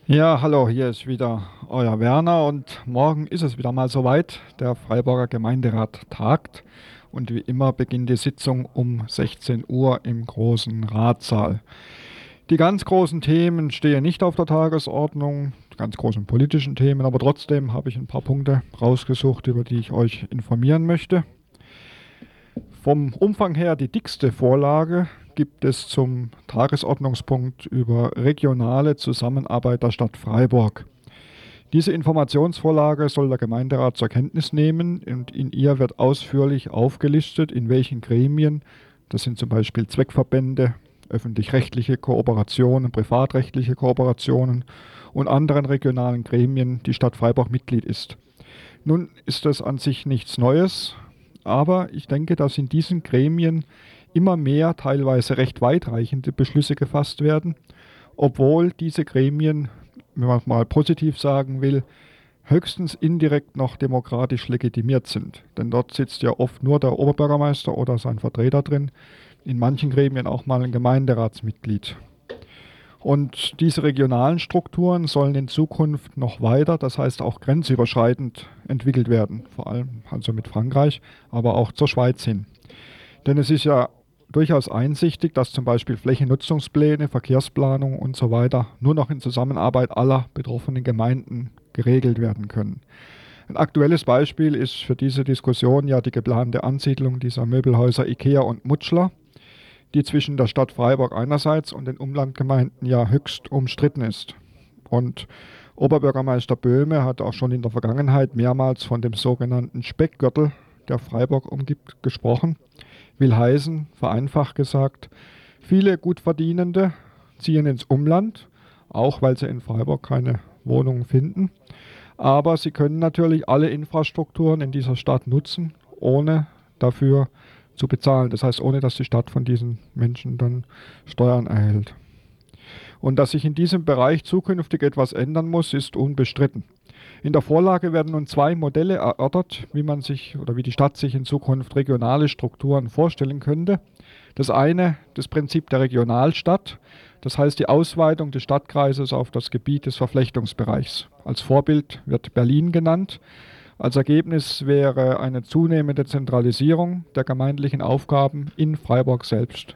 Ja, hallo, hier ist wieder euer Werner und morgen ist es wieder mal soweit. Der Freiburger Gemeinderat tagt und wie immer beginnt die Sitzung um 16 Uhr im großen Ratssaal. Die ganz großen Themen stehen nicht auf der Tagesordnung, die ganz großen politischen Themen, aber trotzdem habe ich ein paar Punkte rausgesucht, über die ich euch informieren möchte. Vom Umfang her die dickste Vorlage gibt es zum Tagesordnungspunkt über regionale Zusammenarbeit der Stadt Freiburg. Diese Informationsvorlage soll der Gemeinderat zur Kenntnis nehmen und in ihr wird ausführlich aufgelistet, in welchen Gremien, das sind zum Beispiel Zweckverbände, öffentlich-rechtliche Kooperationen, privatrechtliche Kooperationen und anderen regionalen Gremien die Stadt Freiburg Mitglied ist. Nun ist das an sich nichts Neues, aber ich denke, dass in diesen Gremien immer mehr teilweise recht weitreichende Beschlüsse gefasst werden, obwohl diese Gremien, wenn man es mal positiv sagen will, höchstens indirekt noch demokratisch legitimiert sind. Denn dort sitzt ja oft nur der Oberbürgermeister oder sein Vertreter drin, in manchen Gremien auch mal ein Gemeinderatsmitglied. Und diese regionalen Strukturen sollen in Zukunft noch weiter, das heißt auch grenzüberschreitend entwickelt werden, vor allem also mit Frankreich, aber auch zur Schweiz hin. Denn es ist ja durchaus einsichtig, dass zum Beispiel Flächennutzungspläne, Verkehrsplanung und so weiter nur noch in Zusammenarbeit aller betroffenen Gemeinden geregelt werden können. Ein aktuelles Beispiel ist für diese Diskussion ja die geplante Ansiedlung dieser Möbelhäuser IKEA und Mutschler, die zwischen der Stadt Freiburg einerseits und den Umlandgemeinden ja höchst umstritten ist. Und Oberbürgermeister Böhme hat auch schon in der Vergangenheit mehrmals von dem sogenannten Speckgürtel, der Freiburg umgibt, gesprochen. Will heißen, vereinfacht gesagt, viele Gutverdienende ziehen ins Umland, auch weil sie in Freiburg keine Wohnungen finden. Aber sie können natürlich alle Infrastrukturen in dieser Stadt nutzen, ohne dafür zu bezahlen. Das heißt, ohne dass die Stadt von diesen Menschen dann Steuern erhält. Und dass sich in diesem Bereich zukünftig etwas ändern muss, ist unbestritten. In der Vorlage werden nun zwei Modelle erörtert, wie man sich oder wie die Stadt sich in Zukunft regionale Strukturen vorstellen könnte. Das eine, das Prinzip der Regionalstadt, das heißt die Ausweitung des Stadtkreises auf das Gebiet des Verflechtungsbereichs. Als Vorbild wird Berlin genannt. Als Ergebnis wäre eine zunehmende Zentralisierung der gemeindlichen Aufgaben in Freiburg selbst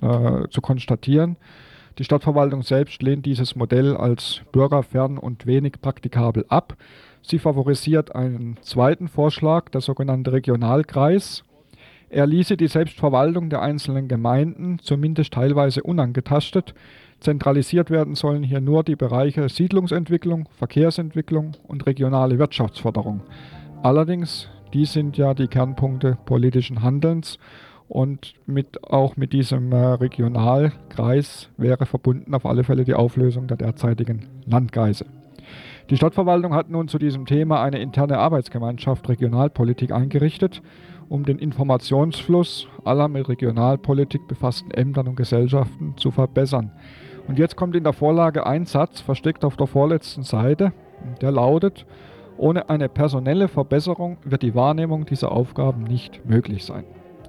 zu konstatieren. Die Stadtverwaltung selbst lehnt dieses Modell als bürgerfern und wenig praktikabel ab. Sie favorisiert einen zweiten Vorschlag, der sogenannte Regionalkreis. Er ließe die Selbstverwaltung der einzelnen Gemeinden zumindest teilweise unangetastet. Zentralisiert werden sollen hier nur die Bereiche Siedlungsentwicklung, Verkehrsentwicklung und regionale Wirtschaftsförderung. Allerdings, die sind ja die Kernpunkte politischen Handelns und auch mit diesem Regionalkreis wäre verbunden auf alle Fälle die Auflösung der derzeitigen Landkreise. Die Stadtverwaltung hat nun zu diesem Thema eine interne Arbeitsgemeinschaft Regionalpolitik eingerichtet, um den Informationsfluss aller mit Regionalpolitik befassten Ämtern und Gesellschaften zu verbessern. Und jetzt kommt in der Vorlage ein Satz, versteckt auf der vorletzten Seite, der lautet: Ohne eine personelle Verbesserung wird die Wahrnehmung dieser Aufgaben nicht möglich sein.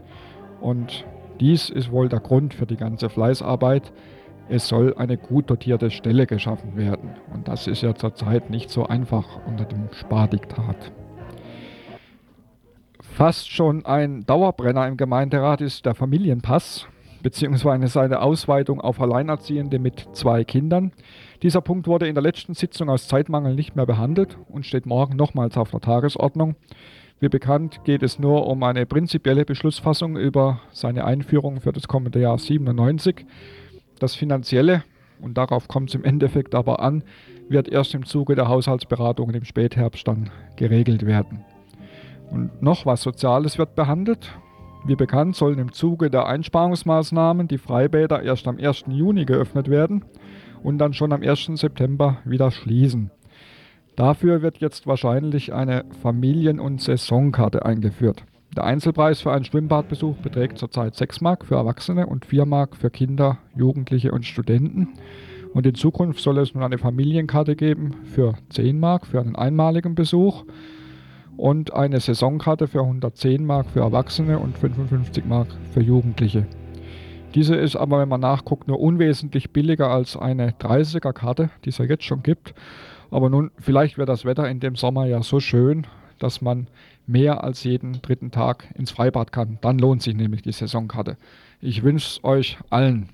Und dies ist wohl der Grund für die ganze Fleißarbeit. Es soll eine gut dotierte Stelle geschaffen werden. Und das ist ja zurzeit nicht so einfach unter dem Spardiktat. Fast schon ein Dauerbrenner im Gemeinderat ist der Familienpass, beziehungsweise seine Ausweitung auf Alleinerziehende mit 2 Kindern. Dieser Punkt wurde in der letzten Sitzung aus Zeitmangel nicht mehr behandelt und steht morgen nochmals auf der Tagesordnung. Wie bekannt geht es nur um eine prinzipielle Beschlussfassung über seine Einführung für das kommende Jahr 97. Das Finanzielle, und darauf kommt es im Endeffekt aber an, wird erst im Zuge der Haushaltsberatungen im Spätherbst dann geregelt werden. Und noch was Soziales wird behandelt. Wie bekannt sollen im Zuge der Einsparungsmaßnahmen die Freibäder erst am 1. Juni geöffnet werden und dann schon am 1. September wieder schließen. Dafür wird jetzt wahrscheinlich eine Familien- und Saisonkarte eingeführt. Der Einzelpreis für einen Schwimmbadbesuch beträgt zurzeit 6 Mark für Erwachsene und 4 Mark für Kinder, Jugendliche und Studenten. Und in Zukunft soll es nun eine Familienkarte geben für 10 Mark für einen einmaligen Besuch und eine Saisonkarte für 110 Mark für Erwachsene und 55 Mark für Jugendliche. Diese ist aber, wenn man nachguckt, nur unwesentlich billiger als eine 30er-Karte, die es ja jetzt schon gibt. Aber nun, vielleicht wird das Wetter in dem Sommer ja so schön, dass man mehr als jeden dritten Tag ins Freibad kann. Dann lohnt sich nämlich die Saisonkarte. Ich wünsche es euch allen.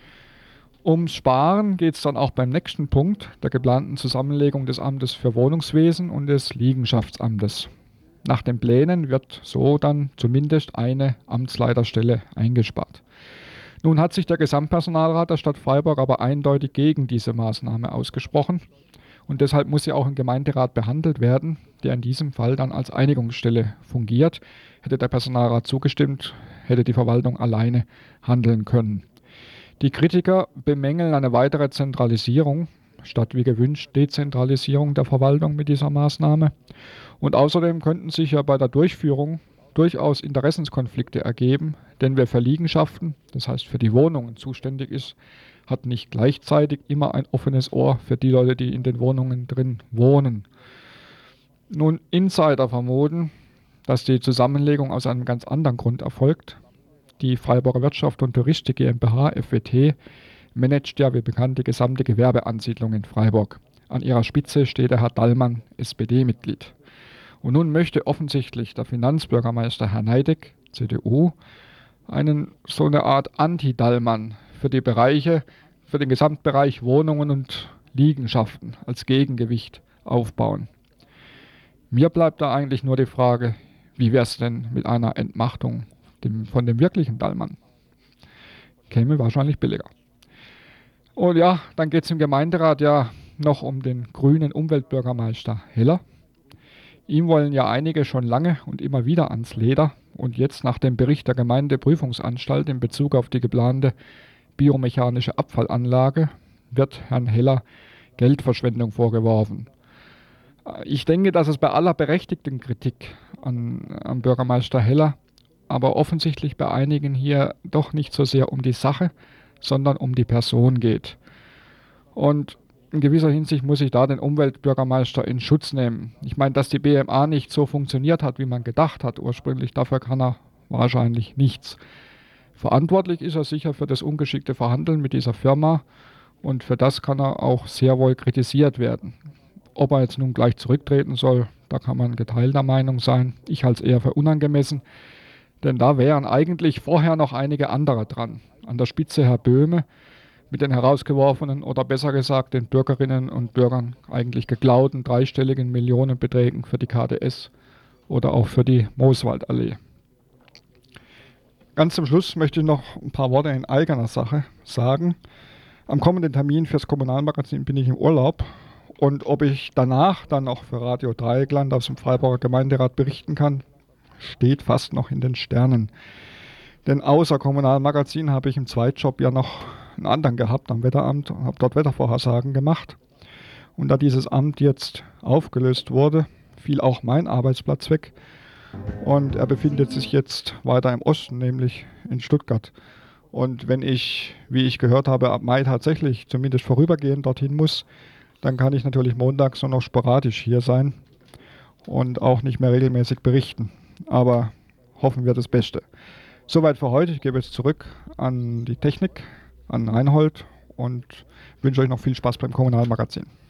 Ums Sparen geht es dann auch beim nächsten Punkt, der geplanten Zusammenlegung des Amtes für Wohnungswesen und des Liegenschaftsamtes. Nach den Plänen wird so dann zumindest eine Amtsleiterstelle eingespart. Nun hat sich der Gesamtpersonalrat der Stadt Freiburg aber eindeutig gegen diese Maßnahme ausgesprochen und deshalb muss sie auch im Gemeinderat behandelt werden, der in diesem Fall dann als Einigungsstelle fungiert. Hätte der Personalrat zugestimmt, hätte die Verwaltung alleine handeln können. Die Kritiker bemängeln eine weitere Zentralisierung statt wie gewünscht Dezentralisierung der Verwaltung mit dieser Maßnahme. Und außerdem könnten sich ja bei der Durchführung durchaus Interessenskonflikte ergeben, denn wer für Liegenschaften, das heißt für die Wohnungen zuständig ist, hat nicht gleichzeitig immer ein offenes Ohr für die Leute, die in den Wohnungen drin wohnen. Nun, Insider vermuten, dass die Zusammenlegung aus einem ganz anderen Grund erfolgt. Die Freiburger Wirtschaft und Touristik GmbH FWT managt ja wie bekannt die gesamte Gewerbeansiedlung in Freiburg. An ihrer Spitze steht der Herr Dallmann, SPD-Mitglied. Und nun möchte offensichtlich der Finanzbürgermeister Herr Neideck, CDU, so eine Art Anti-Dallmann für den Gesamtbereich Wohnungen und Liegenschaften als Gegengewicht aufbauen. Mir bleibt da eigentlich nur die Frage, wie wäre es denn mit einer Entmachtung von dem wirklichen Dallmann? Käme wahrscheinlich billiger. Und ja, dann geht es im Gemeinderat ja noch um den grünen Umweltbürgermeister Heller. Ihm wollen ja einige schon lange und immer wieder ans Leder. Und jetzt nach dem Bericht der Gemeindeprüfungsanstalt in Bezug auf die geplante biomechanische Abfallanlage wird Herrn Heller Geldverschwendung vorgeworfen. Ich denke, dass es bei aller berechtigten Kritik am Bürgermeister Heller, aber offensichtlich bei einigen hier doch nicht so sehr um die Sache, sondern um die Person geht. Und in gewisser Hinsicht muss ich da den Umweltbürgermeister in Schutz nehmen. Ich meine, dass die BMA nicht so funktioniert hat, wie man gedacht hat ursprünglich, dafür kann er wahrscheinlich nichts. Verantwortlich ist er sicher für das ungeschickte Verhandeln mit dieser Firma und für das kann er auch sehr wohl kritisiert werden. Ob er jetzt nun gleich zurücktreten soll, da kann man geteilter Meinung sein. Ich halte es eher für unangemessen, denn da wären eigentlich vorher noch einige andere dran. An der Spitze Herr Böhme mit den herausgeworfenen oder besser gesagt den Bürgerinnen und Bürgern eigentlich geklauten dreistelligen Millionenbeträgen für die KdS oder auch für die Mooswaldallee. Ganz zum Schluss möchte ich noch ein paar Worte in eigener Sache sagen. Am kommenden Termin fürs Kommunalmagazin bin ich im Urlaub und ob ich danach dann noch für Radio Dreieckland aus dem Freiburger Gemeinderat berichten kann, steht fast noch in den Sternen. Denn außer Kommunalmagazin habe ich im Zweitjob ja noch einen anderen gehabt am Wetteramt und habe dort Wettervorhersagen gemacht. Und da dieses Amt jetzt aufgelöst wurde, fiel auch mein Arbeitsplatz weg. Und er befindet sich jetzt weiter im Osten, nämlich in Stuttgart. Und wenn ich, wie ich gehört habe, ab Mai tatsächlich zumindest vorübergehend dorthin muss, dann kann ich natürlich montags nur noch sporadisch hier sein und auch nicht mehr regelmäßig berichten. Aber hoffen wir das Beste. Soweit für heute. Ich gebe jetzt zurück an die Technik, an Reinhold und wünsche euch noch viel Spaß beim Kommunalmagazin.